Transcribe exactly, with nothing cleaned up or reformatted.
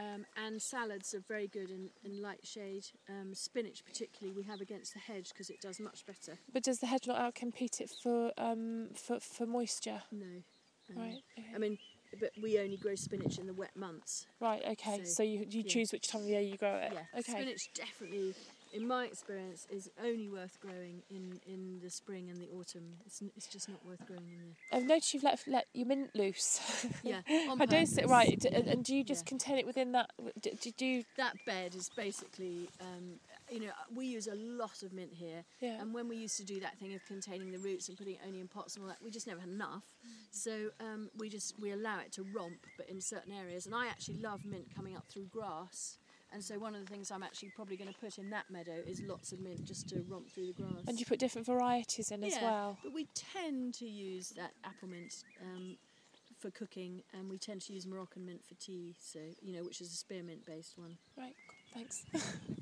Um, and salads are very good in, in light shade. Um, spinach particularly we have against the hedge because it does much better. But does the hedge not outcompete it for um for, for moisture? No. Um, Right. Okay. I mean, but we only grow spinach in the wet months. Right. Okay. So, So, you you yeah. choose which time of year you grow it. Yeah. Okay. Spinach definitely, in my experience, is only worth growing in, in the spring and the autumn. It's, it's just not worth growing in the... I've noticed you've let let your mint loose. Yeah, on I don't see, purpose. right. d- Yeah, And, and do you just yeah. contain it within that? d- Did you? That bed is basically, um, you know, we use a lot of mint here. Yeah. And when we used to do that thing of containing the roots and putting it only in pots and all that, we just never had enough. So um, we just, we allow it to romp, but in certain areas. And I actually love mint coming up through grass. And so one of the things I'm actually probably going to put in that meadow is lots of mint just to romp through the grass. And you put different varieties in as yeah, well. but we tend to use that apple mint um, for cooking, and we tend to use Moroccan mint for tea, so, you know, which is a spearmint based one. Right. Cool, thanks.